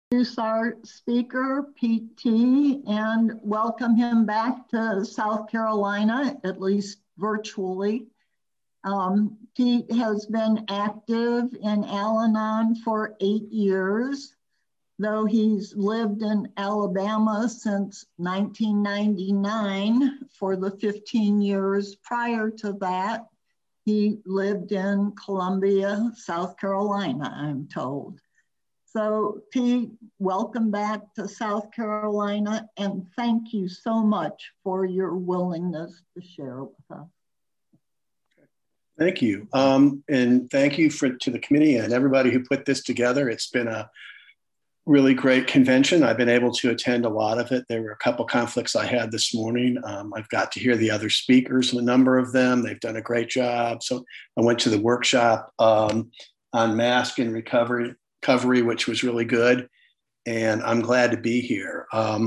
Introduce our speaker, Pete T, and welcome him back to South Carolina, at least virtually. Pete has been active in Al-Anon for 8 years, though he's lived in Alabama since 1999. For the 15 years prior to that, he lived in Columbia, South Carolina, I'm told. So Pete, welcome back to South Carolina, and thank you so much for your willingness to share with us. Thank you. And thank you to the committee and everybody who put this together. It's been a really great convention. I've been able to attend a lot of it. There were a couple conflicts I had this morning. I've got to hear the other speakers, a number of them. They've done a great job. So I went to the workshop on mask and recovery, which was really good. And I'm glad to be here.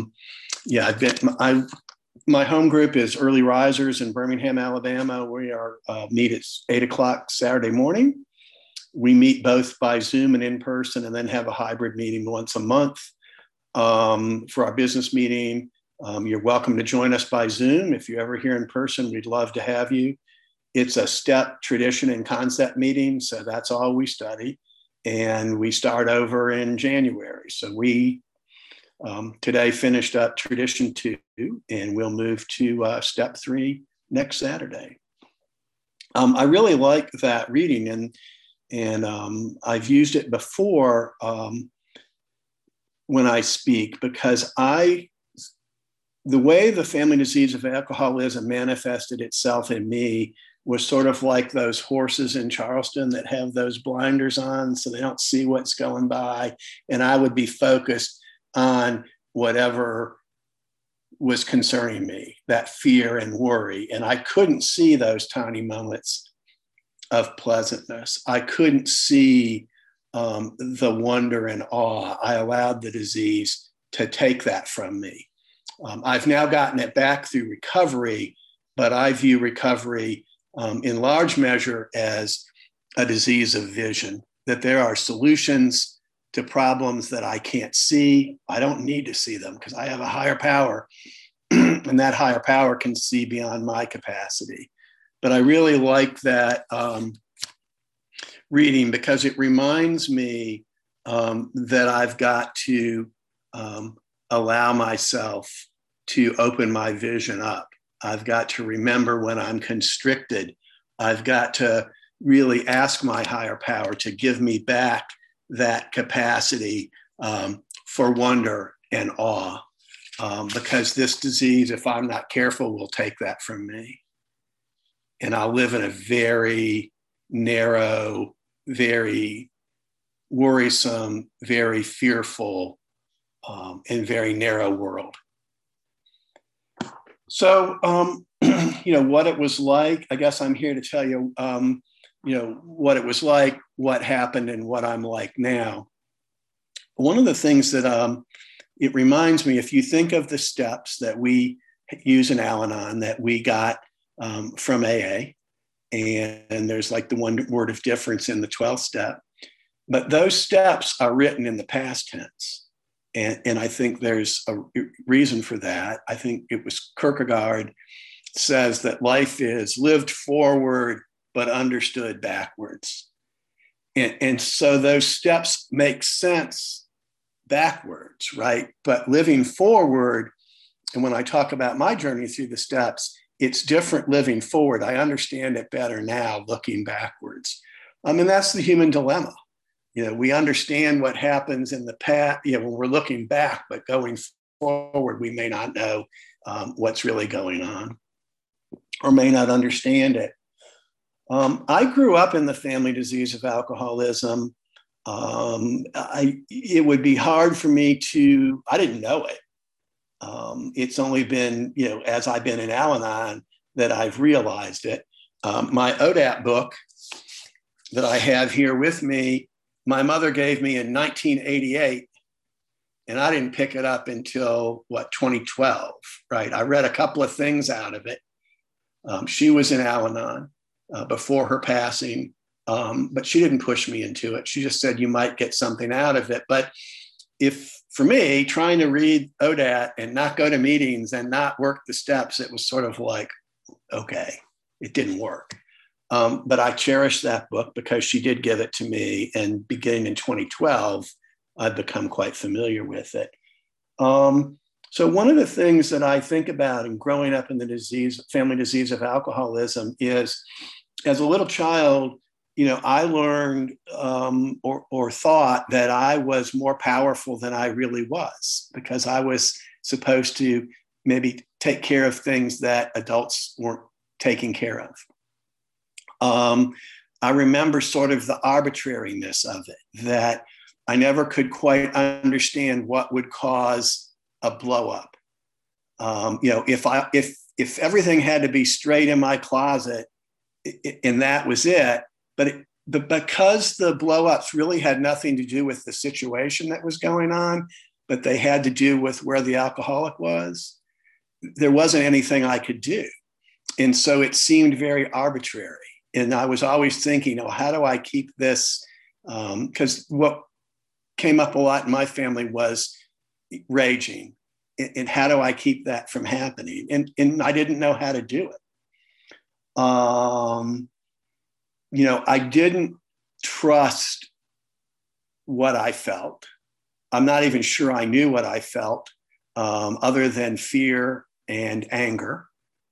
My home group is Early Risers in Birmingham, Alabama. We meet at 8 o'clock Saturday morning. We meet both by Zoom and in person, and then have a hybrid meeting once a month for our business meeting. You're welcome to join us by Zoom. If you're ever here in person, we'd love to have you. It's a step, tradition, and concept meeting, so that's all we study. And we start over in January. So we today finished up Tradition 2, and we'll move to Step 3 next Saturday. I really like that reading, and I've used it before when I speak, because the way the family disease of alcoholism manifested itself in me was sort of like those horses in Charleston that have those blinders on so they don't see what's going by. And I would be focused on whatever was concerning me, that fear and worry. And I couldn't see those tiny moments of pleasantness. I couldn't see the wonder and awe. I allowed the disease to take that from me. I've now gotten it back through recovery, but I view recovery in large measure as a disease of vision, that there are solutions to problems that I can't see. I don't need to see them because I have a higher power, and that higher power can see beyond my capacity. But I really like that reading because it reminds me that I've got to allow myself to open my vision up. I've got to remember when I'm constricted. I've got to really ask my higher power to give me back that capacity for wonder and awe, because this disease, if I'm not careful, will take that from me. And I'll live in a very narrow, very worrisome, very fearful, and very narrow world. So, what it was like, I guess I'm here to tell you, what it was like, what happened, and what I'm like now. One of the things that it reminds me, if you think of the steps that we use in Al-Anon that we got from AA, and there's like the one word of difference in the 12th step, but those steps are written in the past tense. And I think there's a reason for that. I think it was Kierkegaard says that life is lived forward, but understood backwards. And so those steps make sense backwards, right? But living forward, and when I talk about my journey through the steps, it's different living forward. I understand it better now looking backwards. And that's the human dilemma. We understand what happens in the past, when we're looking back, but going forward, we may not know what's really going on or may not understand it. I grew up in the family disease of alcoholism. It would be hard for me I didn't know it. It's only been, as I've been in Al-Anon that I've realized it. My ODAP book that I have here with me, my mother gave me in 1988, and I didn't pick it up until 2012, right? I read a couple of things out of it. She was in Al-Anon before her passing, but she didn't push me into it. She just said, you might get something out of it. But if for me, trying to read ODAT and not go to meetings and not work the steps, it was sort of like, okay, it didn't work. But I cherish that book because she did give it to me. And beginning in 2012, I've become quite familiar with it. So one of the things that I think about in growing up in the family disease of alcoholism is, as a little child, I learned or thought that I was more powerful than I really was, because I was supposed to maybe take care of things that adults weren't taking care of. I remember sort of the arbitrariness of it, that I never could quite understand what would cause a blow up. If everything had to be straight in my closet, and that was it. But because the blow-ups really had nothing to do with the situation that was going on, but they had to do with where the alcoholic was, there wasn't anything I could do. And so it seemed very arbitrary. And I was always thinking, how do I keep this? Because what came up a lot in my family was raging. And how do I keep that from happening? And I didn't know how to do it. I didn't trust what I felt. I'm not even sure I knew what I felt, other than fear and anger.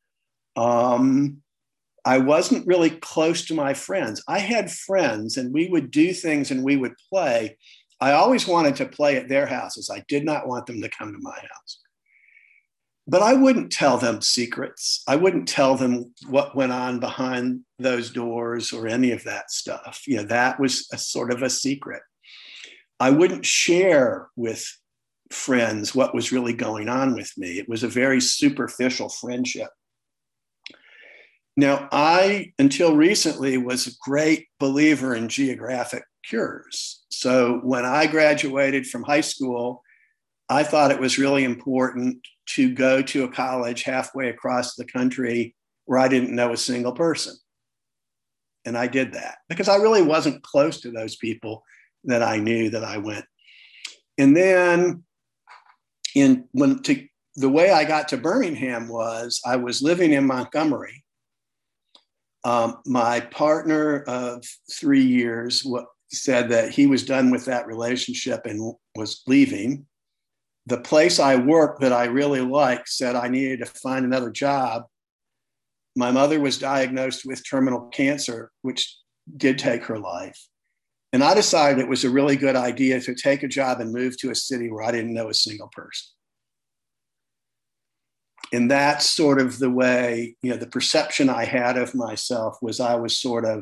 I wasn't really close to my friends. I had friends and we would do things and we would play. I always wanted to play at their houses. I did not want them to come to my house. But I wouldn't tell them secrets. I wouldn't tell them what went on behind those doors or any of that stuff. That was a sort of a secret. I wouldn't share with friends what was really going on with me. It was a very superficial friendship. Now, I, until recently, was a great believer in geographic cures. So when I graduated from high school, I thought it was really important to go to a college halfway across the country where I didn't know a single person. And I did that because I really wasn't close to those people that I knew that I went. And then the way I got to Birmingham was I was living in Montgomery. My partner of 3 years said that he was done with that relationship and was leaving. The place I worked that I really liked said I needed to find another job. My mother was diagnosed with terminal cancer, which did take her life. And I decided it was a really good idea to take a job and move to a city where I didn't know a single person. And that's sort of the way, the perception I had of myself was I was sort of,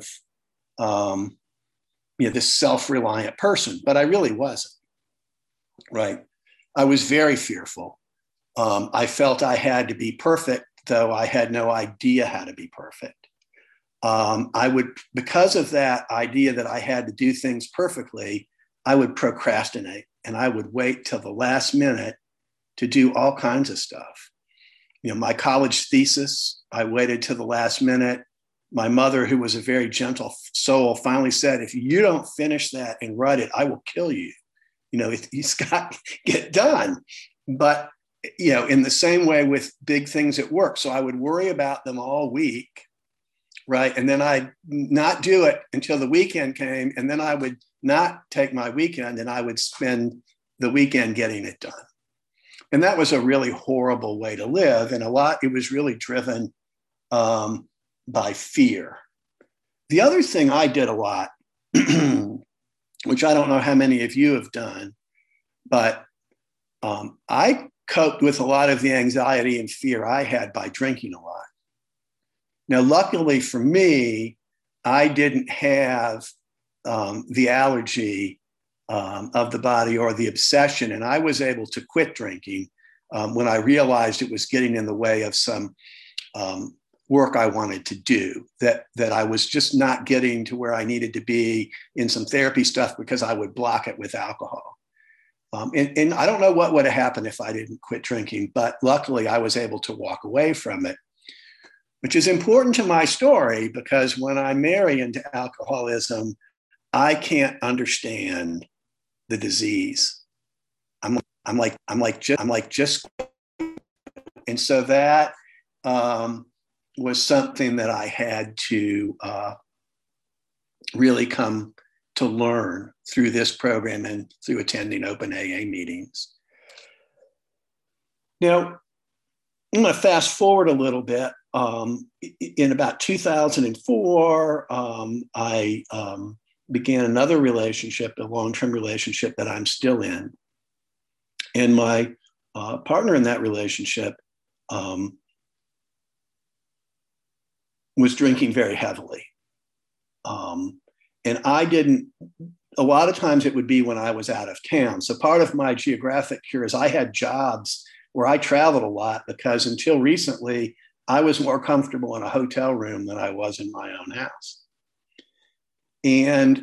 this self-reliant person, but I really wasn't, right? I was very fearful. I felt I had to be perfect, though I had no idea how to be perfect. Because of that idea that I had to do things perfectly, I would procrastinate and I would wait till the last minute to do all kinds of stuff. My college thesis, I waited till the last minute. My mother, who was a very gentle soul, finally said, if you don't finish that and write it, I will kill you. It's got to get done. But, in the same way with big things at work. So I would worry about them all week, right? And then I'd not do it until the weekend came. And then I would not take my weekend and I would spend the weekend getting it done. And that was a really horrible way to live. And it was really driven by fear. The other thing I did a lot, which I don't know how many of you have done, but I coped with a lot of the anxiety and fear I had by drinking a lot. Now, luckily for me, I didn't have the allergy of the body or the obsession, and I was able to quit drinking when I realized it was getting in the way of some work I wanted to do, that I was just not getting to where I needed to be in some therapy stuff because I would block it with alcohol. And I don't know what would have happened if I didn't quit drinking, but luckily I was able to walk away from it, which is important to my story because when I marry into alcoholism, I can't understand the disease. just, and so that was something that I had to really come to learn through this program and through attending open AA meetings. Now, I'm going to fast forward a little bit. In about 2004, I began another relationship, a long-term relationship that I'm still in. And my partner in that relationship was drinking very heavily. And I didn't, a lot of times it would be when I was out of town. So part of my geographic cure is I had jobs where I traveled a lot because until recently, I was more comfortable in a hotel room than I was in my own house. And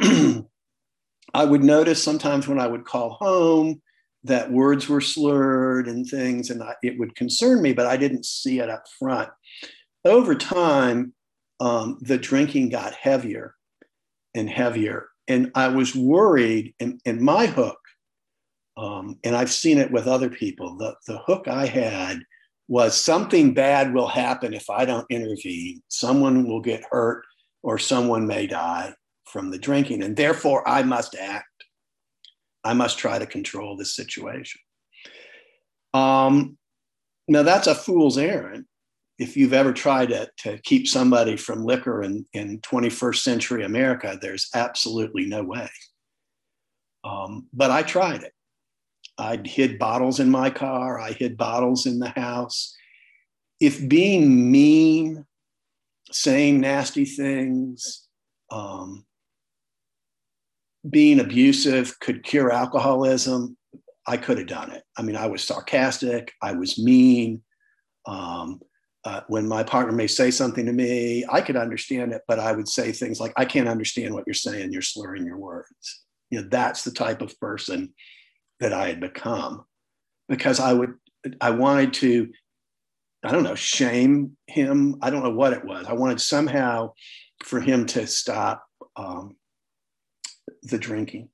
I would notice sometimes when I would call home that words were slurred and things, and it would concern me, but I didn't see it up front. Over time, the drinking got heavier and heavier. And I was worried, and my hook, and I've seen it with other people, the hook I had was something bad will happen if I don't intervene. Someone will get hurt or someone may die from the drinking. And therefore, I must act. I must try to control this situation. Now, that's a fool's errand. If you've ever tried to keep somebody from liquor in 21st century America, there's absolutely no way. But I tried it. I hid bottles in my car. I hid bottles in the house. If being mean, saying nasty things, being abusive could cure alcoholism, I could have done it. I mean, I was sarcastic. I was mean. When my partner may say something to me, I could understand it, but I would say things like, I can't understand what you're saying. You're slurring your words. You know, that's the type of person that I had become, because I wanted to, I don't know, shame him. I don't know what it was. I wanted somehow for him to stop the drinking.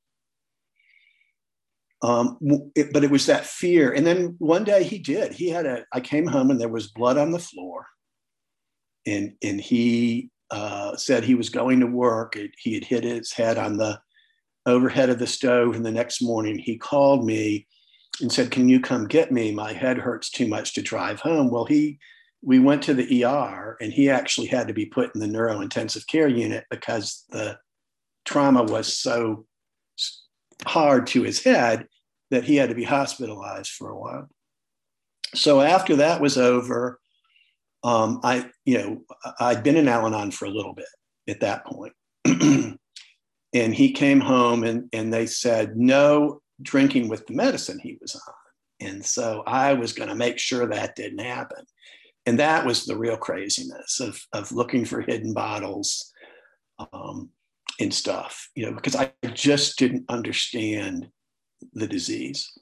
But it was that fear. And then one day he did. I came home and there was blood on the floor. And he said he was going to work. He had hit his head on the overhead of the stove. And the next morning he called me and said, "Can you come get me? My head hurts too much to drive home." Well, we went to the ER and he actually had to be put in the neurointensive care unit because the trauma was so hard to his head that he had to be hospitalized for a while. So after that was over, I'd been in Al-Anon for a little bit at that point. And he came home and they said no drinking with the medicine he was on. And so I was going to make sure that didn't happen. And that was the real craziness of looking for hidden bottles and stuff, because I just didn't understand the disease.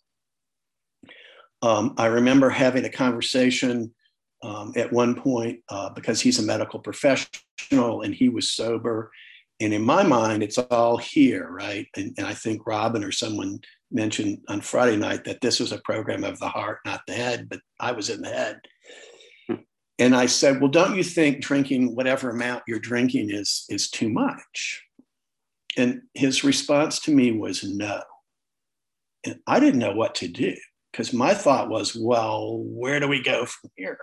I remember having a conversation at one point because he's a medical professional and he was sober. And in my mind, it's all here, right? And I think Robin or someone mentioned on Friday night that this was a program of the heart, not the head, but I was in the head. And I said, well, don't you think drinking whatever amount you're drinking is too much? And his response to me was no. And I didn't know what to do because my thought was, well, where do we go from here?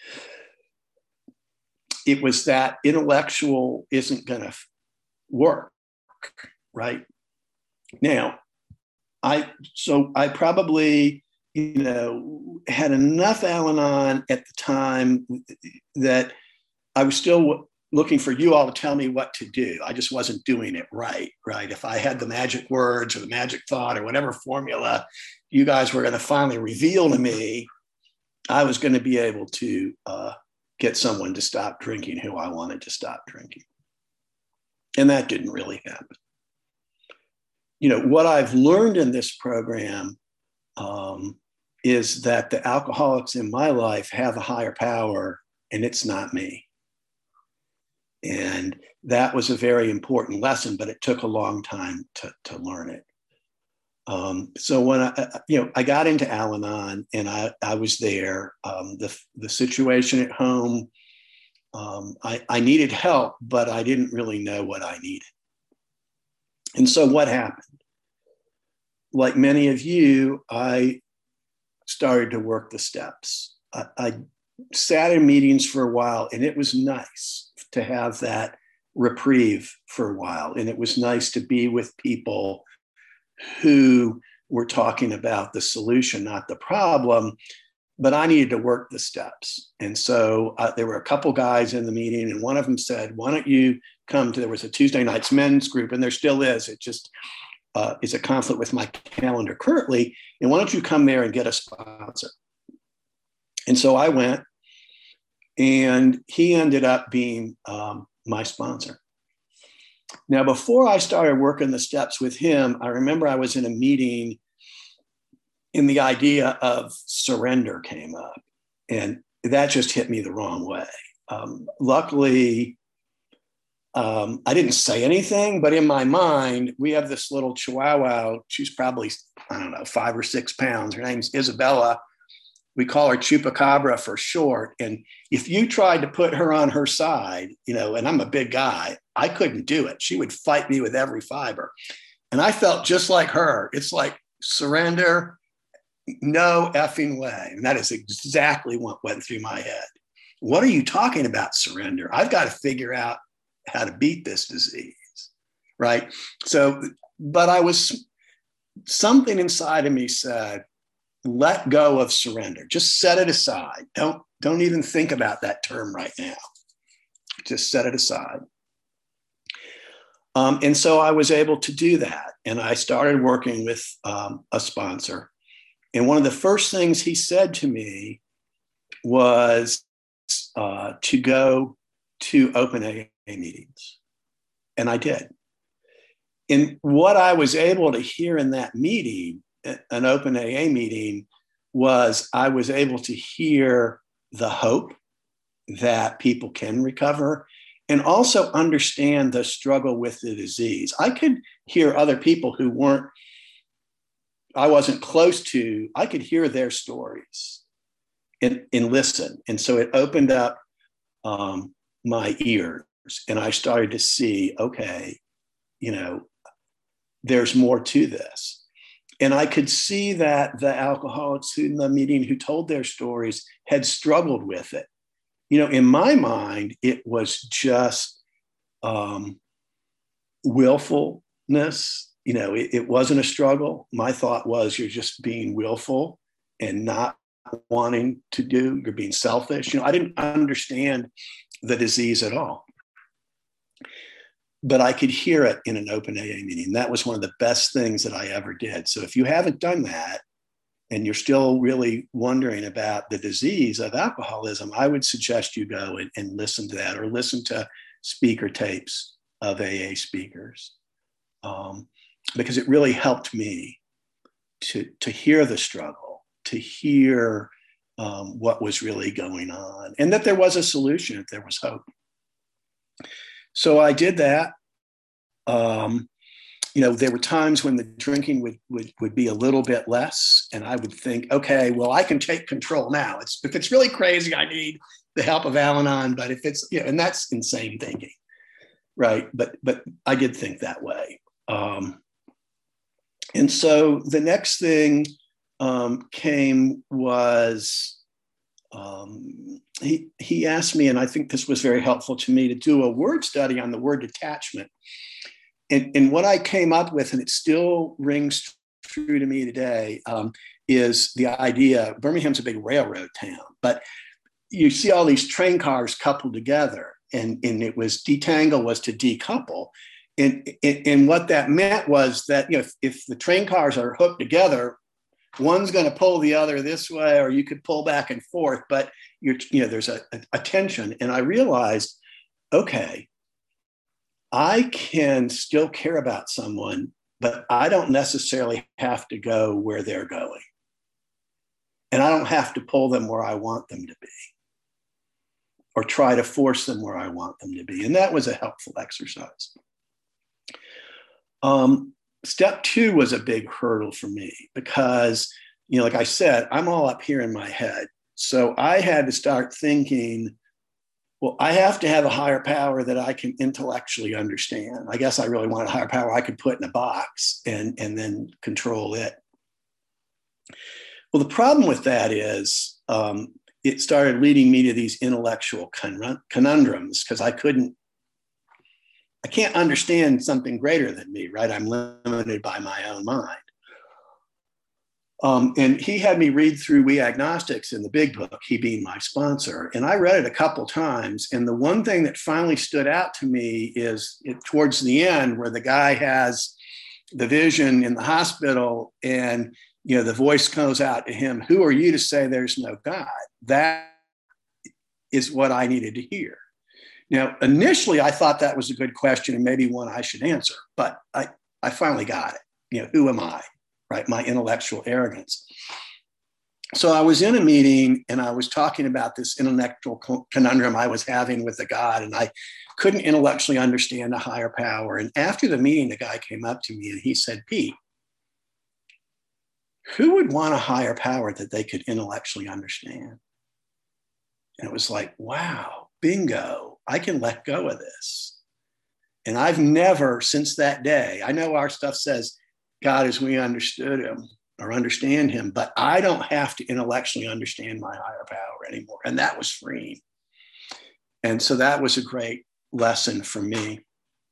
It was that intellectual isn't going to work, right? Now, I probably, had enough Al-Anon at the time that I was still looking for you all to tell me what to do. I just wasn't doing it right? If I had the magic words or the magic thought or whatever formula you guys were going to finally reveal to me, I was going to be able to get someone to stop drinking who I wanted to stop drinking. And that didn't really happen. What I've learned in this program is that the alcoholics in my life have a higher power and it's not me. And that was a very important lesson, but it took a long time to learn it. So when I got into Al-Anon and I was there, the situation at home, I needed help, but I didn't really know what I needed. And so what happened? Like many of you, I started to work the steps. I sat in meetings for a while, and it was nice to have that reprieve for a while. And it was nice to be with people who were talking about the solution, not the problem, but I needed to work the steps. And so there were a couple guys in the meeting, and one of them said, why don't you come to, there was a Tuesday nights men's group, and there still is, it just is a conflict with my calendar currently, and why don't you come there and get a sponsor? And so I went, and he ended up being my sponsor. Now, before I started working the steps with him, I remember I was in a meeting and the idea of surrender came up, and that just hit me the wrong way. Luckily, I didn't say anything, but in my mind, we have this little Chihuahua. She's probably, I don't know, 5 or 6 pounds. Her name's Isabella. We call her Chupacabra for short. And if you tried to put her on her side, and I'm a big guy, I couldn't do it. She would fight me with every fiber. And I felt just like her. It's like surrender, no effing way. And that is exactly what went through my head. What are you talking about, surrender? I've got to figure out how to beat this disease, right? So, but something inside of me said, let go of surrender. Just set it aside. Don't even think about that term right now. Just set it aside. And so I was able to do that. And I started working with a sponsor. And one of the first things he said to me was to go to open AA meetings. And I did. And what I was able to hear in that meeting, an open AA meeting, was I was able to hear the hope that people can recover and also understand the struggle with the disease. I could hear other people who I wasn't close to, I could hear their stories and listen. And so it opened up my ears, and I started to see, okay, there's more to this. And I could see that the alcoholics in the meeting who told their stories had struggled with it. In my mind, it was just willfulness. It wasn't a struggle. My thought was, you're just being willful and not wanting to do, you're being selfish. I didn't understand the disease at all. But I could hear it in an open AA meeting. That was one of the best things that I ever did. So if you haven't done that and you're still really wondering about the disease of alcoholism, I would suggest you go and listen to that, or listen to speaker tapes of AA speakers, because it really helped me to hear the struggle, to hear what was really going on, and that there was a solution, if there was hope. So I did that. There were times when the drinking would be a little bit less, and I would think, okay, well, I can take control now. If it's really crazy, I need the help of Al-Anon. But if it's, and that's insane thinking, right? But I did think that way. And so the next thing came was, he asked me, and I think this was very helpful to me, to do a word study on the word detachment. And what I came up with, and it still rings true to me today, is the idea, Birmingham's a big railroad town, but you see all these train cars coupled together, and it was detangle was to decouple. And what that meant was that, if the train cars are hooked together, one's going to pull the other this way, or you could pull back and forth, but there's a tension. And I realized, okay, I can still care about someone, but I don't necessarily have to go where they're going. And I don't have to pull them where I want them to be, or try to force them where I want them to be. And that was a helpful exercise. Step two was a big hurdle for me because, like I said, I'm all up here in my head. So I had to start thinking, well, I have to have a higher power that I can intellectually understand. I guess I really wanted a higher power I could put in a box and then control it. Well, the problem with that is it started leading me to these intellectual conundrums because I can't understand something greater than me, right? I'm limited by my own mind. And he had me read through We Agnostics in the big book, he being my sponsor. And I read it a couple times. And the one thing that finally stood out to me is towards the end where the guy has the vision in the hospital and, the voice goes out to him, who are you to say there's no God? That is what I needed to hear. Now, initially, I thought that was a good question and maybe one I should answer, but I finally got it. Who am I? Right? My intellectual arrogance. So I was in a meeting and I was talking about this intellectual conundrum I was having with a God, and I couldn't intellectually understand a higher power. And after the meeting, the guy came up to me and he said, Pete, who would want a higher power that they could intellectually understand? And it was like, wow, bingo, I can let go of this. And I've never, since that day, I know our stuff says God as we understood him or understand him, but I don't have to intellectually understand my higher power anymore. And that was freeing. And so that was a great lesson for me.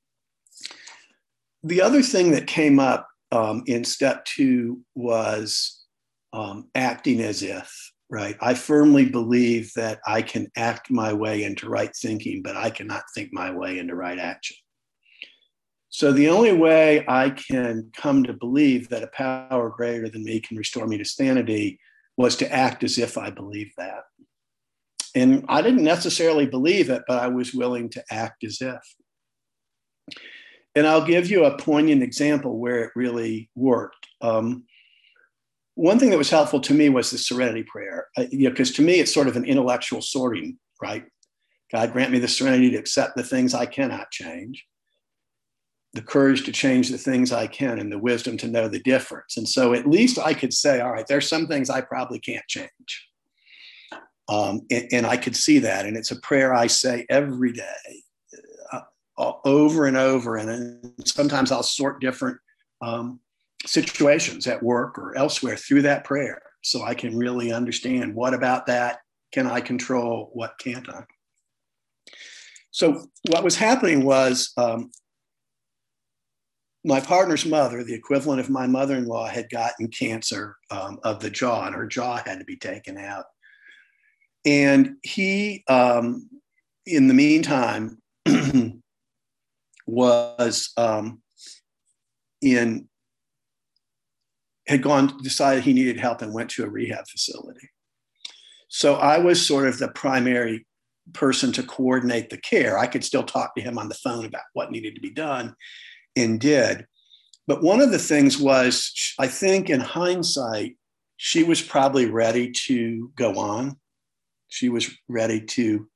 The other thing that came up in step two was acting as if, right? I firmly believe that I can act my way into right thinking, but I cannot think my way into right action. So the only way I can come to believe that a power greater than me can restore me to sanity was to act as if I believed that. And I didn't necessarily believe it, but I was willing to act as if. And I'll give you a poignant example where it really worked. One thing that was helpful to me was the serenity prayer, because to me, it's sort of an intellectual sorting, right? God grant me the serenity to accept the things I cannot change, the courage to change the things I can, and the wisdom to know the difference. And so at least I could say, all right, there's some things I probably can't change. And I could see that. And it's a prayer I say every day, over and over. And sometimes I'll sort different situations at work or elsewhere through that prayer so I can really understand what about that can I control, what can't I? So what was happening was my partner's mother, the equivalent of my mother-in-law, had gotten cancer of the jaw, and her jaw had to be taken out. And he, in the meantime, decided he needed help and went to a rehab facility. So I was sort of the primary person to coordinate the care. I could still talk to him on the phone about what needed to be done and did. But one of the things was, I think in hindsight, she was probably ready to go on. She was ready to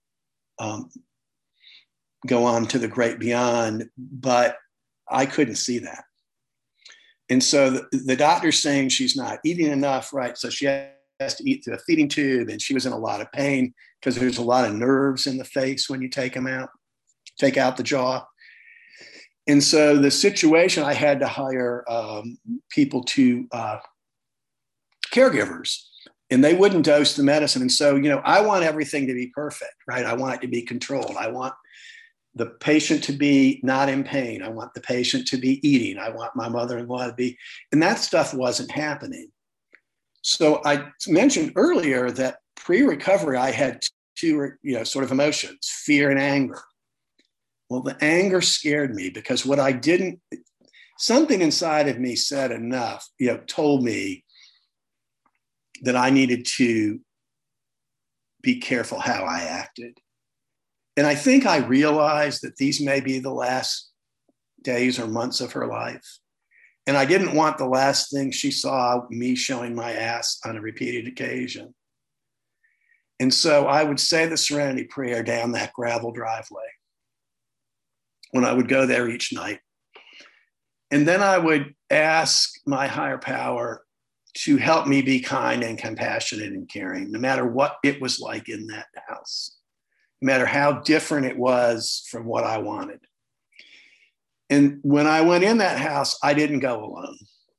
go on to the great beyond, but I couldn't see that. And so the doctor's saying she's not eating enough, right? So she has to eat through a feeding tube, and she was in a lot of pain because there's a lot of nerves in the face when you take out the jaw. And so the situation, I had to hire people to caregivers, and they wouldn't dose the medicine. And so, I want everything to be perfect, right? I want it to be controlled. I want the patient to be not in pain. I want the patient to be eating. I want my mother-in-law to be, and that stuff wasn't happening. So I mentioned earlier that pre-recovery, I had two, sort of emotions, fear and anger. Well, the anger scared me because something inside of me said enough, told me that I needed to be careful how I acted. And I think I realized that these may be the last days or months of her life. And I didn't want the last thing she saw me showing my ass on a repeated occasion. And so I would say the serenity prayer down that gravel driveway when I would go there each night. And then I would ask my higher power to help me be kind and compassionate and caring, no matter what it was like in that house, no matter how different it was from what I wanted. And when I went in that house, I didn't go alone.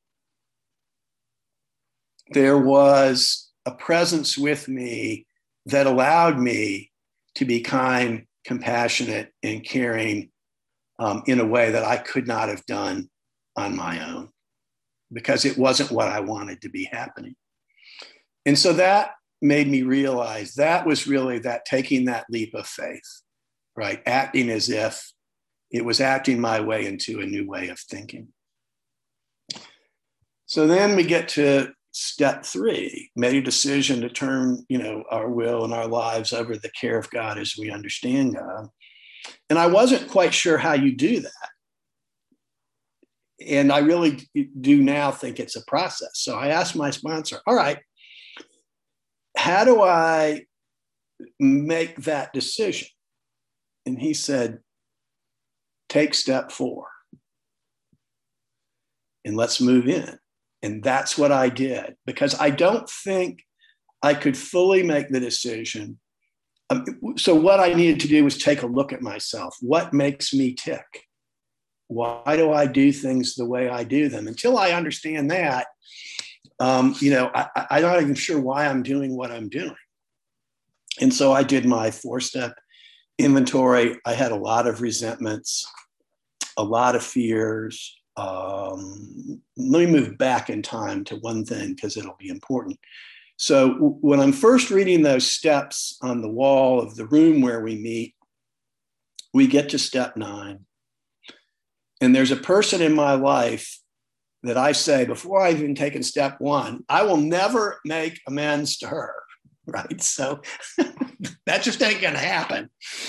There was a presence with me that allowed me to be kind, compassionate, and caring in a way that I could not have done on my own, because it wasn't what I wanted to be happening. And so that made me realize that was really that taking that leap of faith, right? Acting as if it was acting my way into a new way of thinking. So then we get to step 3, made a decision to turn, our will and our lives over to the care of God as we understand God. And I wasn't quite sure how you do that. And I really do now think it's a process. So I asked my sponsor, all right, how do I make that decision? And he said, take step 4 and let's move in. And that's what I did, because I don't think I could fully make the decision. So what I needed to do was take a look at myself. What makes me tick? Why do I do things the way I do them? Until I understand that, I'm not even sure why I'm doing what I'm doing. And so I did my 4-step inventory. I had a lot of resentments, a lot of fears. Let me move back in time to one thing, because it'll be important. So when I'm first reading those steps on the wall of the room where we meet, we get to step 9. And there's a person in my life that I say, before I've even taken step 1, I will never make amends to her, right? So that just ain't going to happen.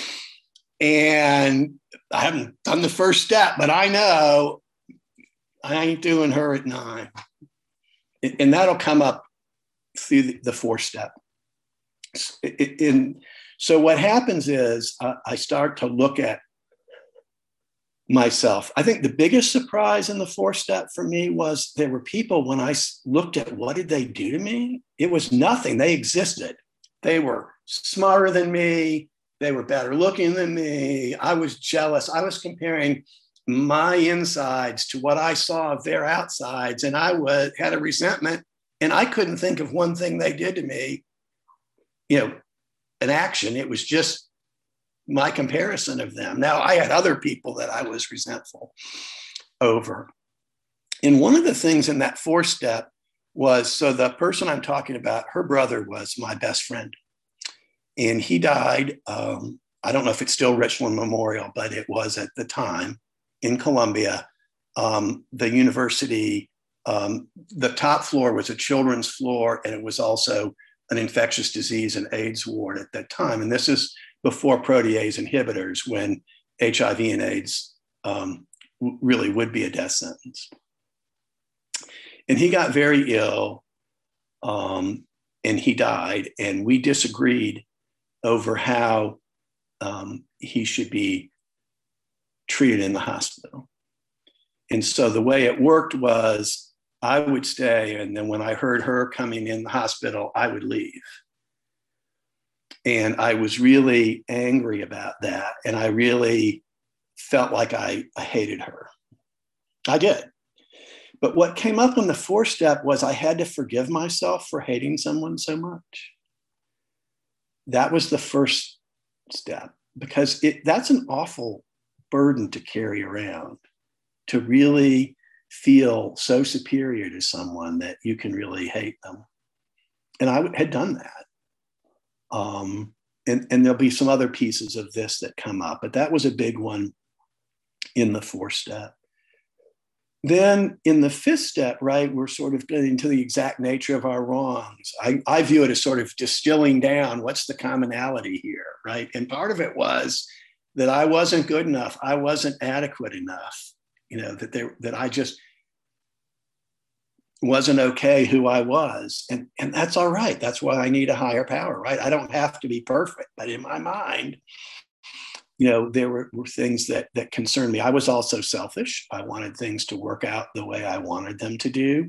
And I haven't done the first step, but I know I ain't doing her at 9. And that'll come up through the 4th step. And so what happens is I start to look at myself. I think the biggest surprise in the 4th step for me was there were people, when I looked at what did they do to me, it was nothing. They existed. They were smarter than me. They were better looking than me. I was jealous. I was comparing my insides to what I saw of their outsides. And I had a resentment, and I couldn't think of one thing they did to me, an action. It was just my comparison of them. Now, I had other people that I was resentful over. And one of the things in that 4th step was, so the person I'm talking about, her brother was my best friend. And he died. I don't know if it's still Richland Memorial, but it was at the time in Columbia. The university, the top floor was a children's floor, and it was also an infectious disease and AIDS ward at that time. And this is before protease inhibitors, when HIV and AIDS really would be a death sentence. And he got very ill, and he died, and we disagreed over how he should be treated in the hospital. And so the way it worked was I would stay, and then when I heard her coming in the hospital, I would leave. And I was really angry about that. And I really felt like I hated her. I did. But what came up in the 4th step was I had to forgive myself for hating someone so much. That was the 1st step, because that's an awful burden to carry around, to really feel so superior to someone that you can really hate them. And I had done that. And there'll be some other pieces of this that come up, but that was a big one in the 4th step. Then in the 5th step, right, we're sort of getting to the exact nature of our wrongs. I view it as sort of distilling down what's the commonality here, right? And part of it was that I wasn't good enough. I wasn't adequate enough, that I just wasn't okay who I was. And that's all right. That's why I need a higher power, right? I don't have to be perfect, but in my mind, there were things that concerned me. I was also selfish. I wanted things to work out the way I wanted them to do.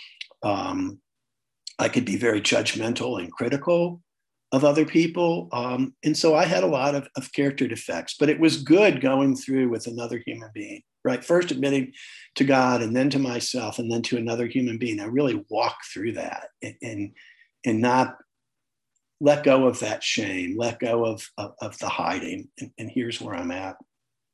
I could be very judgmental and critical of other people. And so I had a lot of character defects, but it was good going through with another human being, right? First admitting to God, and then to myself, and then to another human being. I really walked through that and not let go of that shame, let go of the hiding. And here's where I'm at.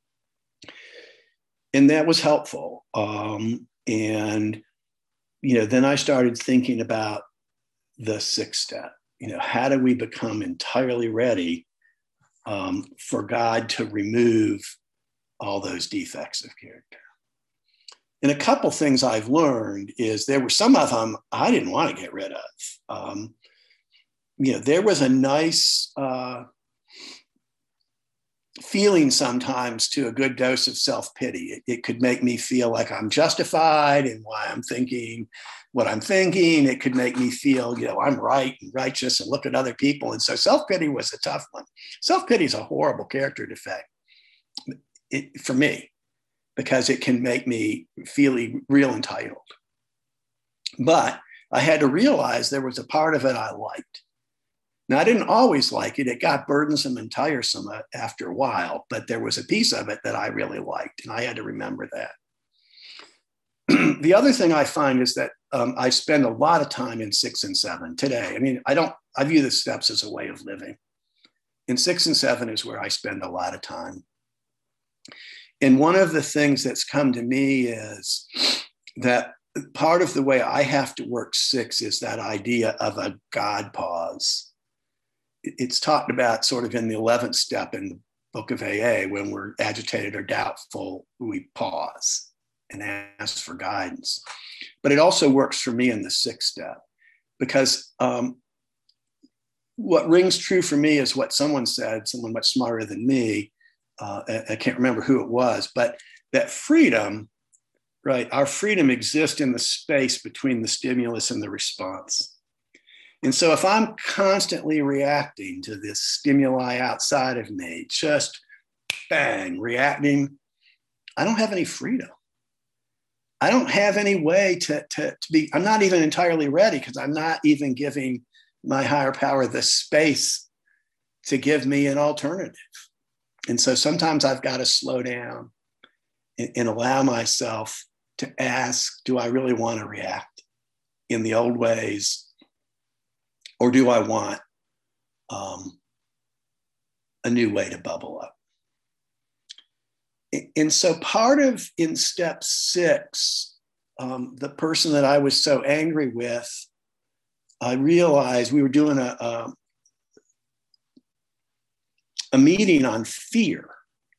And that was helpful. And, then I started thinking about the sixth step. How do we become entirely ready for God to remove all those defects of character? And a couple things I've learned is there were some of them I didn't want to get rid of. There was a nice feeling sometimes to a good dose of self-pity. It could make me feel like I'm justified in why I'm thinking what I'm thinking. It could make me feel, I'm right and righteous and look at other people. And so self-pity was a tough one. Self-pity is a horrible character defect for me, because it can make me feel real entitled. But I had to realize there was a part of it I liked. Now, I didn't always like it. It got burdensome and tiresome after a while, but there was a piece of it that I really liked, and I had to remember that. The other thing I find is that I spend a lot of time in 6 and 7 today. I mean, I view the steps as a way of living. And 6 and 7 is where I spend a lot of time. And one of the things that's come to me is that part of the way I have to work 6 is that idea of a God pause. It's talked about sort of in the 11th step in the book of AA. When we're agitated or doubtful, we pause and ask for guidance. But it also works for me in the 6th step, because what rings true for me is what someone said, someone much smarter than me. I can't remember who it was, but that freedom, right? Our freedom exists in the space between the stimulus and the response. And so if I'm constantly reacting to this stimuli outside of me, just bang, reacting, I don't have any freedom. I don't have any way to be, I'm not even entirely ready, because I'm not even giving my higher power the space to give me an alternative. And so sometimes I've got to slow down and allow myself to ask, do I really want to react in the old ways? Or do I want a new way to bubble up? And so part of in step 6, the person that I was so angry with, I realized we were doing a meeting on fear.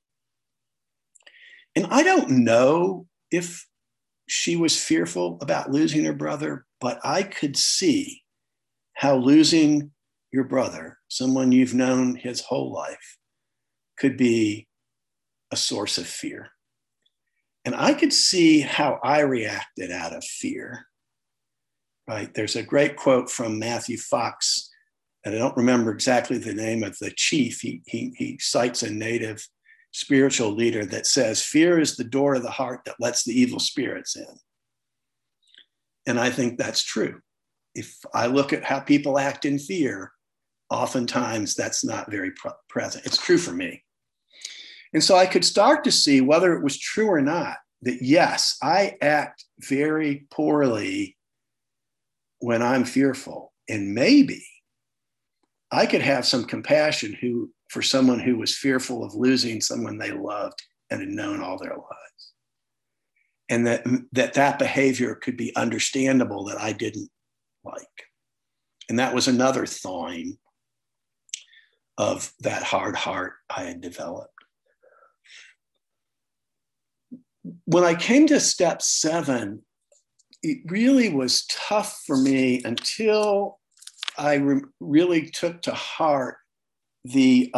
And I don't know if she was fearful about losing her brother, but I could see how losing your brother, someone you've known his whole life, could be a source of fear. And I could see how I reacted out of fear, right? There's a great quote from Matthew Fox, and I don't remember exactly the name of the chief. He cites a native spiritual leader that says, fear is the door of the heart that lets the evil spirits in. And I think that's true. If I look at how people act in fear, oftentimes that's not very present. It's true for me. And so I could start to see, whether it was true or not, that yes, I act very poorly when I'm fearful. And maybe I could have some compassion for someone who was fearful of losing someone they loved and had known all their lives. And that behavior could be understandable that I didn't like. And that was another thawing of that hard heart I had developed. When I came to step 7, it really was tough for me until I really took to heart the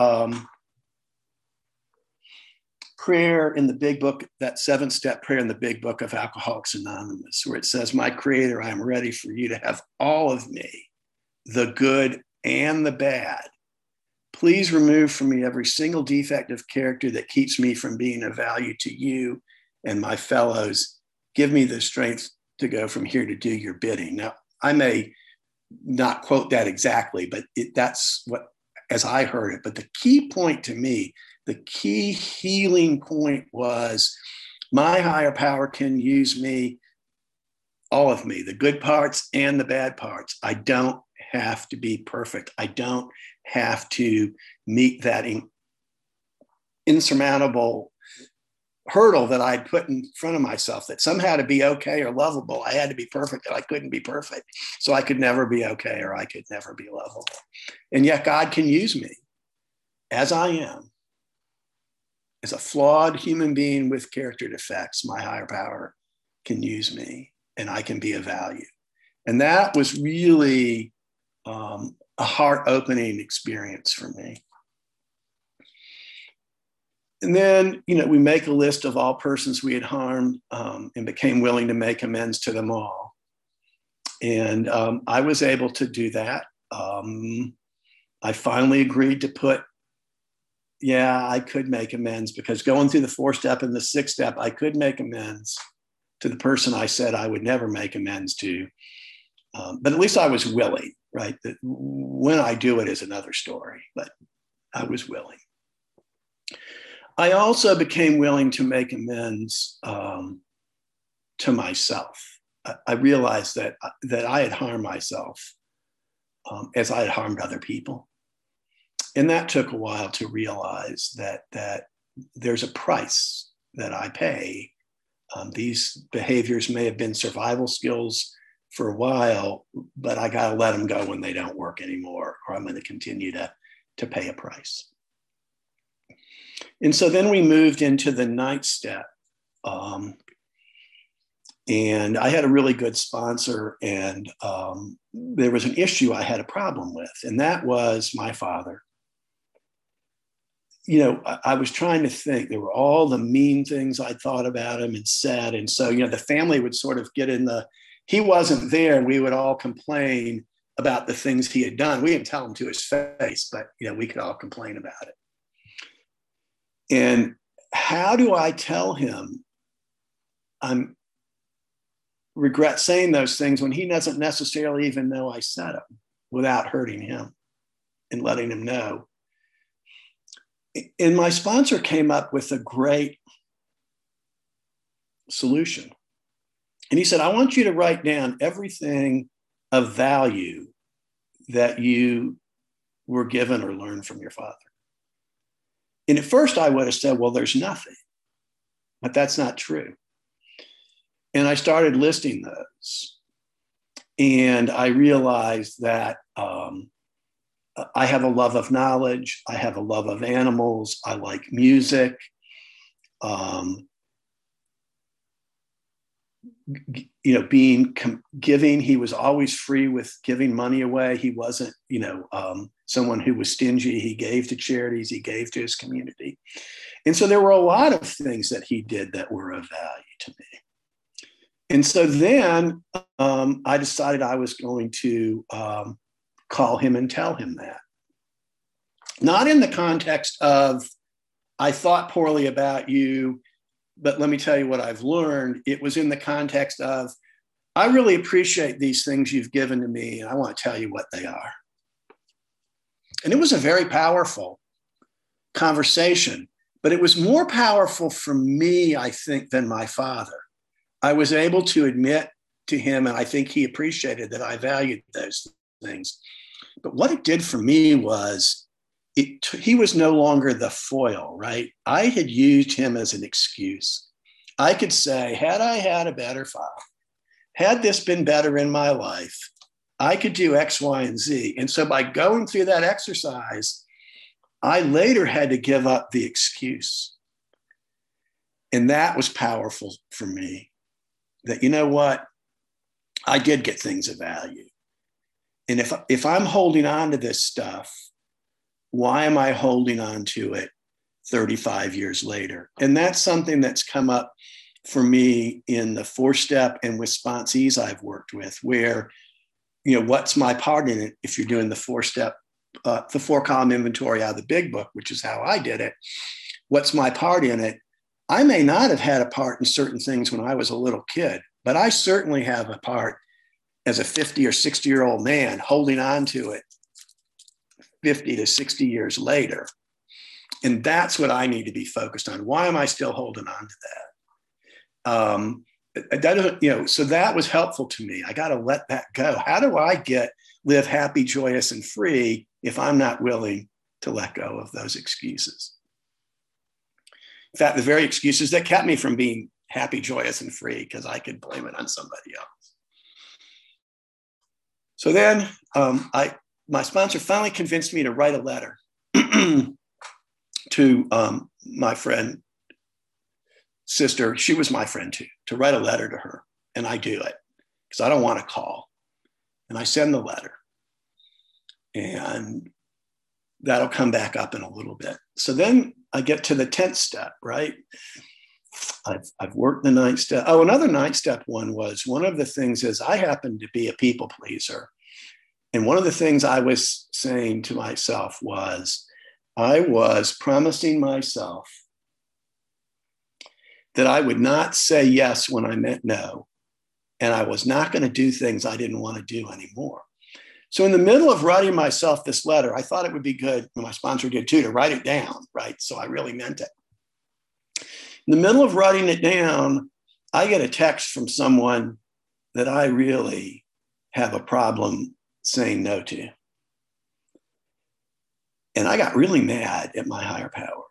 prayer in the big book, that 7-step prayer in the big book of Alcoholics Anonymous, where it says, my Creator, I am ready for you to have all of me, the good and the bad. Please remove from me every single defect of character that keeps me from being of value to you and my fellows. Give me the strength to go from here to do your bidding. Now, I may not quote that exactly, but that's what, as I heard it. But the key point to me, the key healing point was my higher power can use me, all of me, the good parts and the bad parts. I don't have to be perfect. I don't have to meet that insurmountable hurdle that I'd put in front of myself, that somehow to be okay or lovable, I had to be perfect, and I couldn't be perfect. So I could never be okay, or I could never be lovable. And yet God can use me as I am, as a flawed human being with character defects. My higher power can use me, and I can be of value. And that was really a heart-opening experience for me. And then, we make a list of all persons we had harmed, and became willing to make amends to them all. And I was able to do that. I finally agreed to put, I could make amends, because going through the 4-step and the 6-step, I could make amends to the person I said I would never make amends to. But at least I was willing, right? That when I do it is another story, but I was willing. I also became willing to make amends to myself. I realized that I had harmed myself as I had harmed other people. And that took a while to realize that there's a price that I pay. These behaviors may have been survival skills for a while, but I got to let them go when they don't work anymore, or I'm going to continue to pay a price. And so then we moved into the 9th step. And I had a really good sponsor, and there was an issue I had a problem with, and that was my father. I was trying to think, there were all the mean things I thought about him and said. And so, the family would sort of get he wasn't there, and we would all complain about the things he had done. We didn't tell him to his face, but, we could all complain about it. And how do I tell him I regret saying those things when he doesn't necessarily even know I said them, without hurting him and letting him know? And my sponsor came up with a great solution. And he said, I want you to write down everything of value that you were given or learned from your father. And at first I would have said, well, there's nothing, but that's not true. And I started listing those. And I realized that I have a love of knowledge. I have a love of animals. I like music. Giving, he was always free with giving money away. He wasn't, someone who was stingy. He gave to charities. He gave to his community. And so there were a lot of things that he did that were of value to me. And so then I decided I was going to call him and tell him that. Not in the context of, I thought poorly about you, but let me tell you what I've learned. It was in the context of, I really appreciate these things you've given to me, and I want to tell you what they are. And it was a very powerful conversation, but it was more powerful for me, I think, than my father. I was able to admit to him, and I think he appreciated that I valued those things. But what it did for me was, he was no longer the foil, right? I had used him as an excuse. I could say, had I had a better father, had this been better in my life, I could do X, Y, and Z. And so by going through that exercise, I later had to give up the excuse. And that was powerful for me, that, you know what, I did get things of value. And if I'm holding on to this stuff, why am I holding on to it 35 years later? And that's something that's come up for me in the 4-step and with sponsees I've worked with, where, what's my part in it if you're doing the 4-step the 4-column inventory out of the big book, which is how I did it. What's my part in it? I may not have had a part in certain things when I was a little kid, but I certainly have a part as a 50 or 60-year-old man holding on to it 50 to 60 years later. And that's what I need to be focused on. Why am I still holding on to that? That doesn't, so that was helpful to me. I got to let that go. How do I live happy, joyous, and free if I'm not willing to let go of those excuses? In fact, the very excuses that kept me from being happy, joyous, and free, because I could blame it on somebody else. So then my sponsor finally convinced me to write a letter to my friend, sister. She was my friend too, to write a letter to her. And I do it because I don't want to call. And I send the letter. And that'll come back up in a little bit. So then I get to the 10th step, right? I've worked the 9th step. Oh, another 9th step one was, one of the things is I happen to be a people pleaser. And one of the things I was saying to myself was, I was promising myself that I would not say yes when I meant no. And I was not going to do things I didn't want to do anymore. So in the middle of writing myself this letter, I thought it would be good, and my sponsor did too, to write it down, right? So I really meant it. In the middle of writing it down, I get a text from someone that I really have a problem saying no to. And I got really mad at my higher power.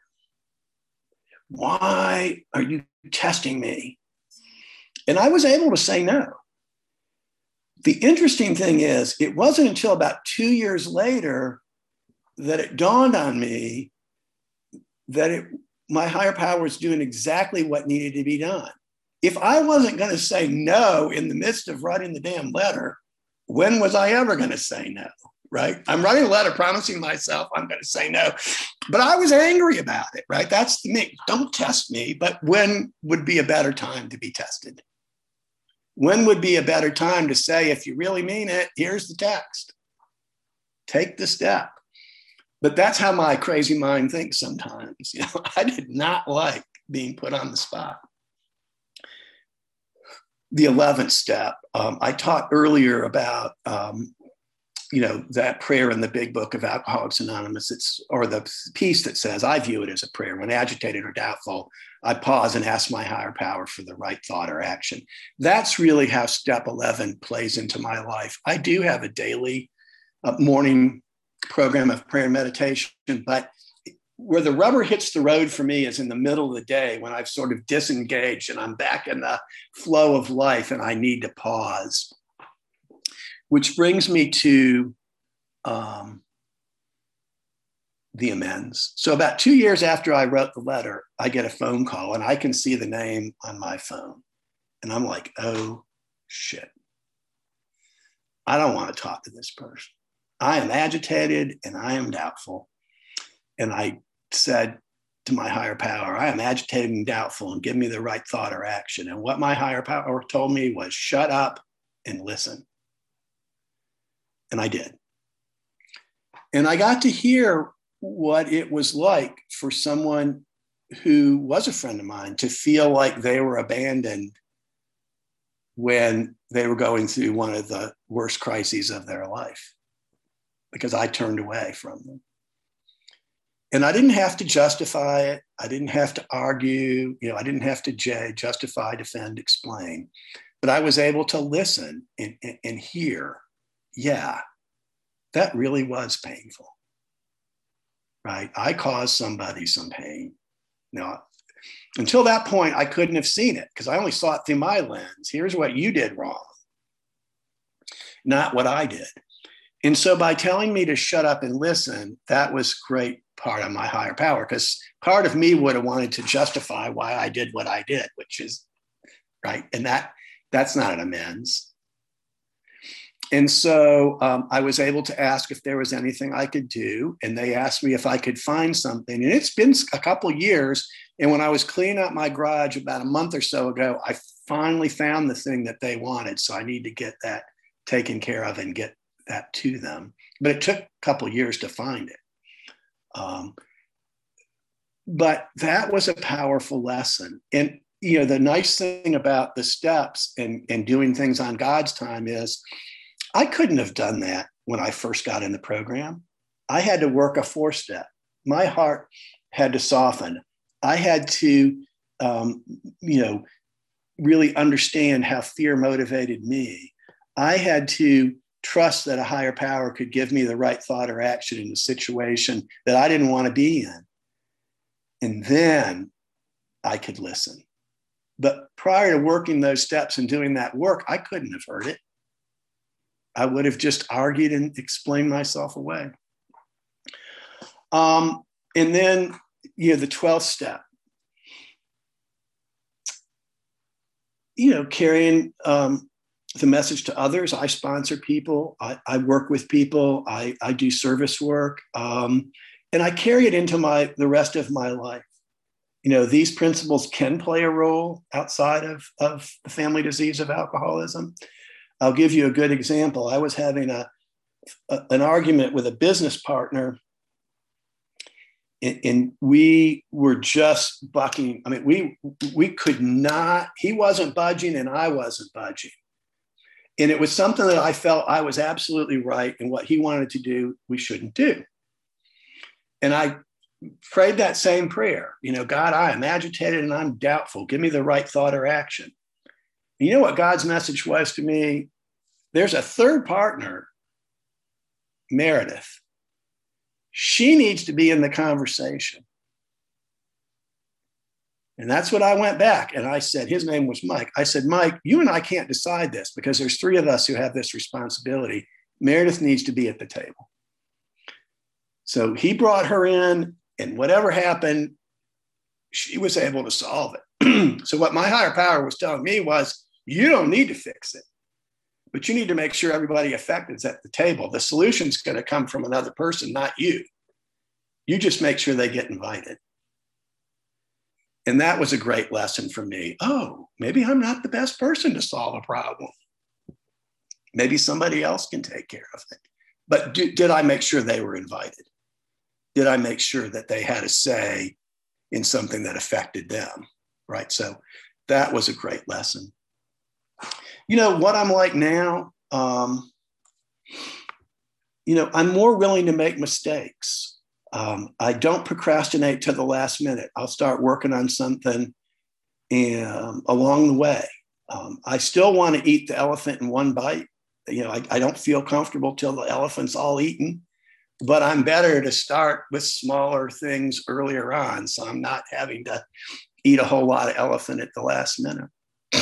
Why are you testing me? And I was able to say no. The interesting thing is, it wasn't until about 2 years later that it dawned on me that my higher power was doing exactly what needed to be done. If I wasn't going to say no in the midst of writing the damn letter, when was I ever going to say no, right? I'm writing a letter promising myself I'm going to say no, but I was angry about it, right? That's the me. Don't test me, but when would be a better time to be tested? When would be a better time to say, if you really mean it, here's the text. Take the step. But that's how my crazy mind thinks sometimes. I did not like being put on the spot. The 11th step, I taught earlier about, that prayer in the big book of Alcoholics Anonymous, or the piece that says, I view it as a prayer. When agitated or doubtful, I pause and ask my higher power for the right thought or action. That's really how step 11 plays into my life. I do have a daily morning program of prayer and meditation, but where the rubber hits the road for me is in the middle of the day, when I've sort of disengaged and I'm back in the flow of life and I need to pause. Which brings me to the amends. So about 2 years after I wrote the letter, I get a phone call and I can see the name on my phone. And I'm like, oh, shit. I don't want to talk to this person. I am agitated and I am doubtful. And I said to my higher power, I am agitated and doubtful, and give me the right thought or action. And what my higher power told me was, shut up and listen. And I did. And I got to hear what it was like for someone who was a friend of mine to feel like they were abandoned when they were going through one of the worst crises of their life, because I turned away from them. And I didn't have to justify it. I didn't have to argue. I didn't have to justify, defend, explain. But I was able to listen and hear, yeah, that really was painful, right? I caused somebody some pain. Now, until that point, I couldn't have seen it because I only saw it through my lens. Here's what you did wrong, not what I did. And so by telling me to shut up and listen, that was great part of my higher power, because part of me would have wanted to justify why I did what I did, which is right. And that's not an amends. And so I was able to ask if there was anything I could do. And they asked me if I could find something. And it's been a couple of years. And when I was cleaning up my garage about a month or so ago, I finally found the thing that they wanted. So I need to get that taken care of and get that to them. but it took a couple of years to find it. But that was a powerful lesson. And, the nice thing about the steps and doing things on God's time is I couldn't have done that when I first got in the program. I had to work a 4-step. My heart had to soften. I had to, really understand how fear motivated me. I had to trust that a higher power could give me the right thought or action in a situation that I didn't want to be in. And then I could listen. But prior to working those steps and doing that work, I couldn't have heard it. I would have just argued and explained myself away. And then, the 12th step, carrying the message to others. I sponsor people. I work with people. I do service work. And I carry it into the rest of my life. These principles can play a role outside of the family disease of alcoholism. I'll give you a good example. I was having an argument with a business partner, and we were just bucking. I mean, we could not, he wasn't budging and I wasn't budging. And it was something that I felt I was absolutely right, and what he wanted to do, we shouldn't do. And I prayed that same prayer, God, I am agitated and I'm doubtful. Give me the right thought or action. You know what God's message was to me? There's a third partner, Meredith. She needs to be in the conversation. And that's what I went back and I said, his name was Mike. I said, Mike, you and I can't decide this because there's 3 of us who have this responsibility. Meredith needs to be at the table. So he brought her in, and whatever happened, she was able to solve it. So what my higher power was telling me was, you don't need to fix it, but you need to make sure everybody affected is at the table. The solution's going to come from another person, not you. You just make sure they get invited. And that was a great lesson for me. Oh, maybe I'm not the best person to solve a problem. Maybe somebody else can take care of it. But did I make sure they were invited? Did I make sure that they had a say in something that affected them? Right. So that was a great lesson. What I'm like now, I'm more willing to make mistakes. I don't procrastinate to the last minute. I'll start working on something along the way. I still want to eat the elephant in one bite. I don't feel comfortable till the elephant's all eaten, but I'm better to start with smaller things earlier on. So I'm not having to eat a whole lot of elephant at the last minute.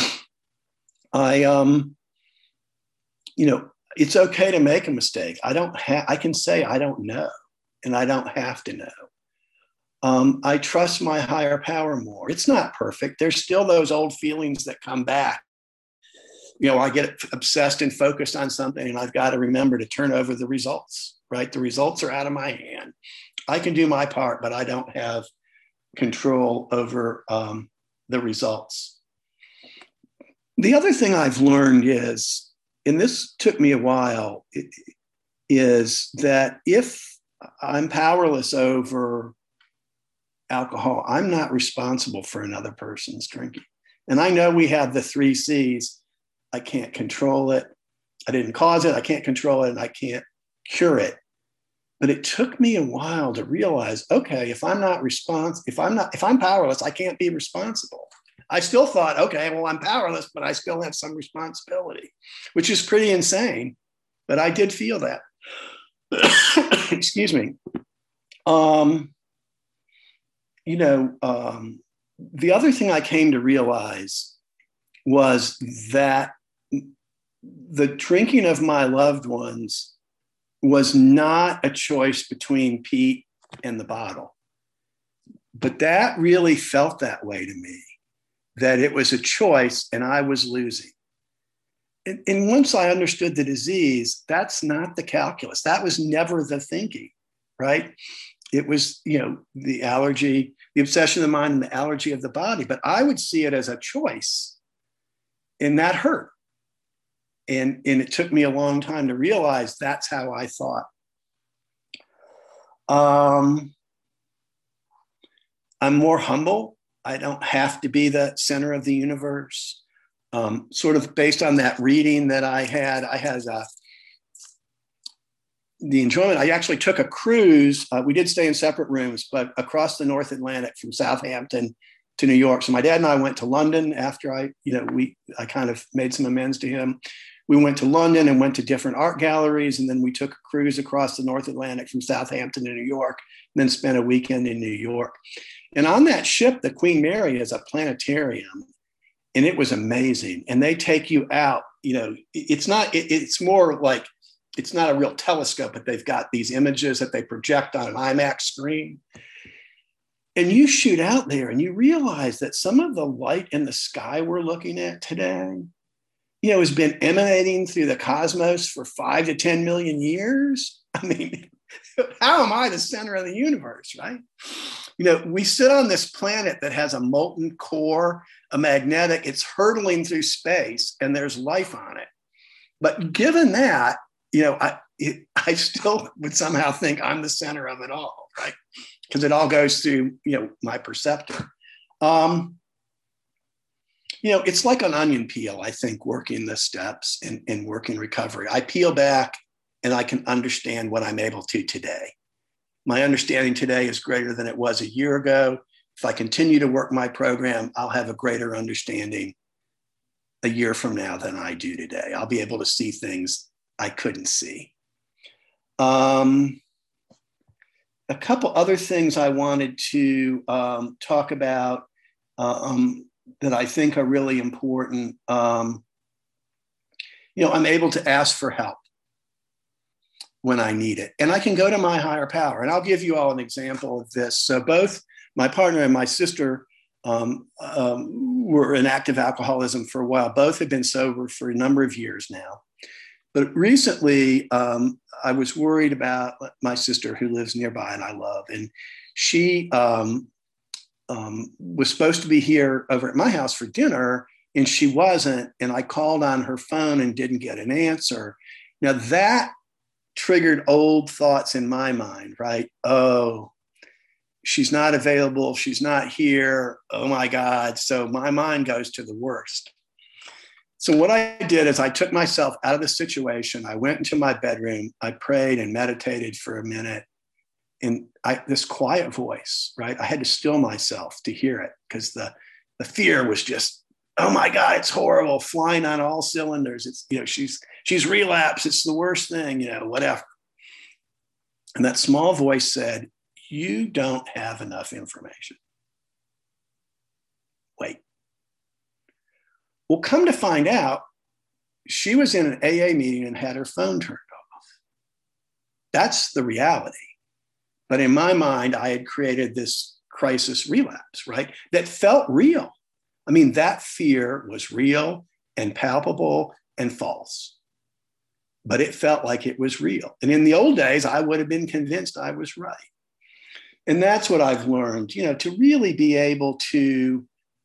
It's okay to make a mistake. I can say I don't know, and I don't have to know. I trust my higher power more. It's not perfect. There's still those old feelings that come back. I get obsessed and focused on something, and I've got to remember to turn over the results, right? The results are out of my hand. I can do my part, but I don't have control over the results. The other thing I've learned is, and this took me a while, is that if I'm powerless over alcohol, I'm not responsible for another person's drinking. And I know we have the 3 C's. I can't control it. I didn't cause it. I can't control it, and I can't cure it. But it took me a while to realize, okay, if I'm powerless, I can't be responsible. I still thought, okay, well, I'm powerless, but I still have some responsibility, which is pretty insane. But I did feel that. Excuse me. The other thing I came to realize was that the drinking of my loved ones was not a choice between Pete and the bottle. But that really felt that way to me, that it was a choice and I was losing. And once I understood the disease, that's not the calculus. That was never the thinking, right? It was, the allergy, the obsession of the mind and the allergy of the body. But I would see it as a choice, and that hurt. And it took me a long time to realize that's how I thought I'm more humble. I don't have to be the center of the universe. Sort of based on that reading that I had the enjoyment. I actually took a cruise. We did stay in separate rooms, but across the North Atlantic from Southampton to New York. So my dad and I went to London after I kind of made some amends to him. We went to London and went to different art galleries. And then we took a cruise across the North Atlantic from Southampton to New York, and then spent a weekend in New York. And on that ship, the Queen Mary is a planetarium, and it was amazing. And they take you out, it's more like, it's not a real telescope, but they've got these images that they project on an IMAX screen. And you shoot out there and you realize that some of the light in the sky we're looking at today, has been emanating through the cosmos for 5 to 10 million years. I mean, how am I the center of the universe, right? We sit on this planet that has a molten core, a magnetic, it's hurtling through space, and there's life on it. But given that, I still would somehow think I'm the center of it all, right? Because it all goes through, my perceptor. It's like an onion peel, I think, working the steps and working recovery. I peel back and I can understand what I'm able to today. My understanding today is greater than it was a year ago. If I continue to work my program, I'll have a greater understanding a year from now than I do today. I'll be able to see things I couldn't see. A couple other things I wanted to talk about that I think are really important. I'm able to ask for help when I need it, and I can go to my higher power. And I'll give you all an example of this. So both my partner and my sister were in active alcoholism for a while. Both have been sober for a number of years now. But recently, I was worried about my sister, who lives nearby and I love. And she was supposed to be here over at my house for dinner, and she wasn't. And I called on her phone and didn't get an answer. Now that triggered old thoughts in my mind, right? Oh, she's not available. She's not here. Oh my God. So my mind goes to the worst. So what I did is I took myself out of the situation. I went into my bedroom. I prayed and meditated for a minute. And this quiet voice, right? I had to still myself to hear it, because the fear was just, oh my God, it's horrible, flying on all cylinders. It's, she's relapsed. It's the worst thing, whatever. And that small voice said, you don't have enough information. Wait. Well, come to find out, she was in an AA meeting and had her phone turned off. That's the reality. But in my mind, I had created this crisis relapse, right? That felt real. I mean, that fear was real and palpable and false. But it felt like it was real. And in the old days, I would have been convinced I was right. And that's what I've learned, to really be able to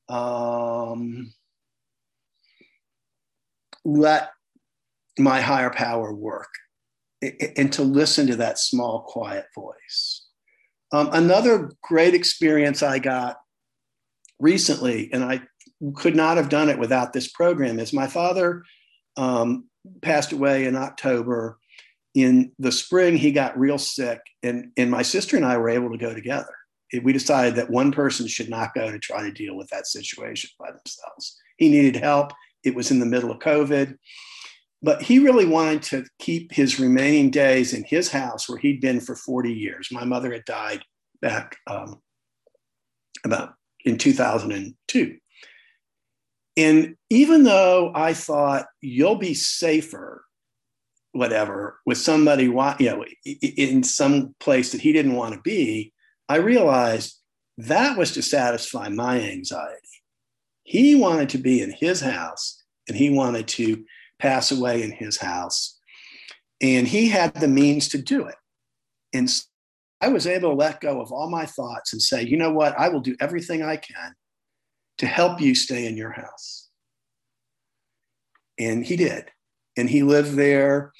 let my higher power work and to listen to that small, quiet voice. Another great experience I got recently, and I could not have done it without this program, is my father passed away in October. In the spring, he got real sick, and my sister and I were able to go together. We decided that one person should not go to try to deal with that situation by themselves. He needed help. It was in the middle of COVID. But he really wanted to keep his remaining days in his house where he'd been for 40 years. My mother had died back about in 2002. And even though I thought, you'll be safer, whatever, with somebody, in some place that he didn't want to be, I realized that was to satisfy my anxiety. He wanted to be in his house, and he wanted to pass away in his house. And he had the means to do it. And so I was able to let go of all my thoughts and say, you know what? I will do everything I can to help you stay in your house. And he did. And he lived there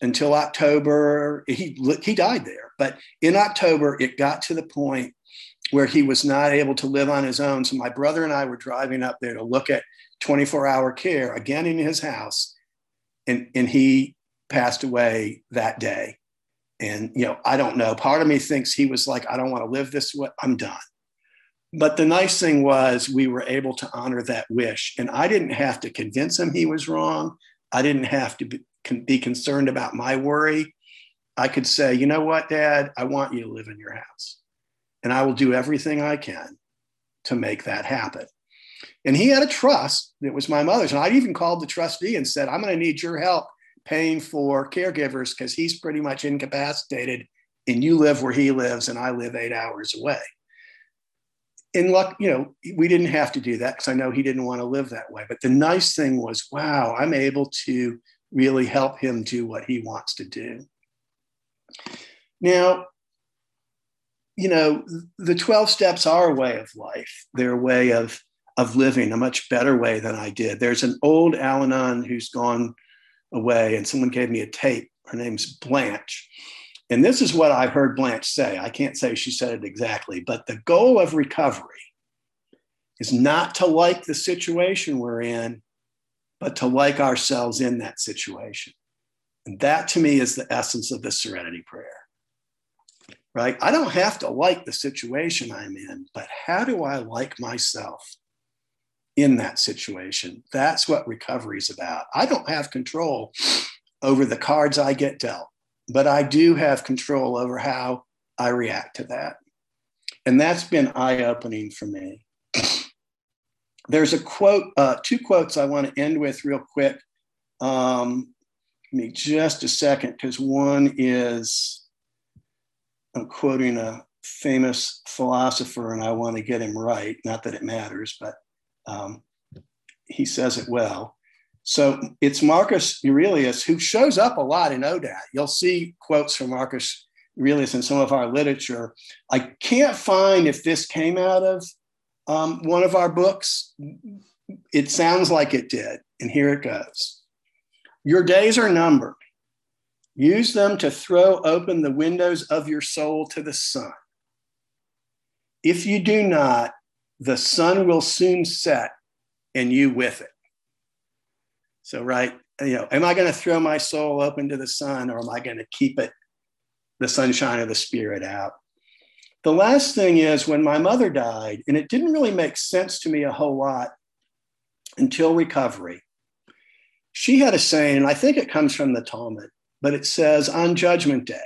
until October. He died there. But in October, it got to the point where he was not able to live on his own. So my brother and I were driving up there to look at 24-hour care, again in his house. And he passed away that day. And, I don't know. Part of me thinks he was like, I don't want to live this way. I'm done. But the nice thing was we were able to honor that wish. And I didn't have to convince him he was wrong. I didn't have to be concerned about my worry. I could say, you know what, Dad, I want you to live in your house. And I will do everything I can to make that happen. And he had a trust that was my mother's. And I even called the trustee and said, I'm going to need your help paying for caregivers because he's pretty much incapacitated and you live where he lives and I live 8 hours away. In luck, we didn't have to do that because I know he didn't want to live that way. But the nice thing was, wow, I'm able to really help him do what he wants to do. Now, the 12 steps are a way of life. They're a way of living, a much better way than I did. There's an old Al-Anon who's gone away, and someone gave me a tape. Her name's Blanche. And this is what I heard Blanche say. I can't say she said it exactly, but the goal of recovery is not to like the situation we're in, but to like ourselves in that situation. And that to me is the essence of the Serenity Prayer, right? I don't have to like the situation I'm in, but how do I like myself in that situation? That's what recovery is about. I don't have control over the cards I get dealt, but I do have control over how I react to that. And that's been eye-opening for me. There's a quote, 2 quotes I want to end with real quick. Give me just a second, because one is, I'm quoting a famous philosopher and I want to get him right. Not that it matters, but he says it well. So it's Marcus Aurelius, who shows up a lot in ODAT. You'll see quotes from Marcus Aurelius in some of our literature. I can't find if this came out of one of our books. It sounds like it did. And here it goes. Your days are numbered. Use them to throw open the windows of your soul to the sun. If you do not, the sun will soon set and you with it. So, right, am I going to throw my soul open to the sun, or am I going to keep it, the sunshine of the spirit, out? The last thing is, when my mother died, and it didn't really make sense to me a whole lot until recovery, she had a saying, and I think it comes from the Talmud, but it says, on Judgment Day,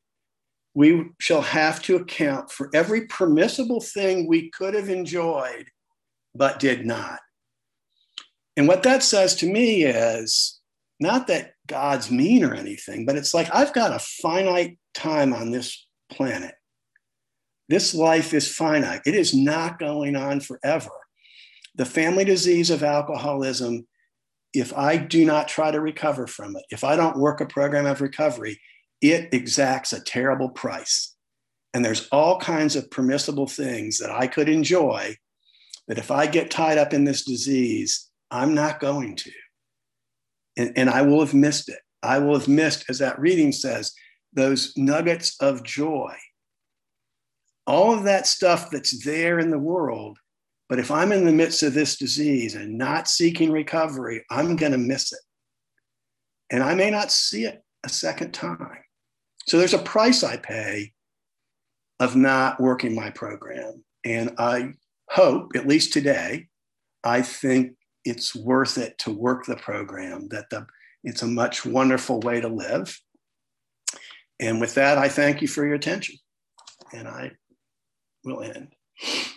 we shall have to account for every permissible thing we could have enjoyed, but did not. And what that says to me is not that God's mean or anything, but it's like, I've got a finite time on this planet. This life is finite. It is not going on forever. The family disease of alcoholism, if I do not try to recover from it, if I don't work a program of recovery, it exacts a terrible price. And there's all kinds of permissible things that I could enjoy that if I get tied up in this disease, I'm not going to. And I will have missed it. I will have missed, as that reading says, those nuggets of joy. All of that stuff that's there in the world. But if I'm in the midst of this disease and not seeking recovery, I'm going to miss it. And I may not see it a second time. So there's a price I pay of not working my program. And I hope, at least today, I think it's worth it to work the program, that it's a much wonderful way to live. And with that, I thank you for your attention. And I will end.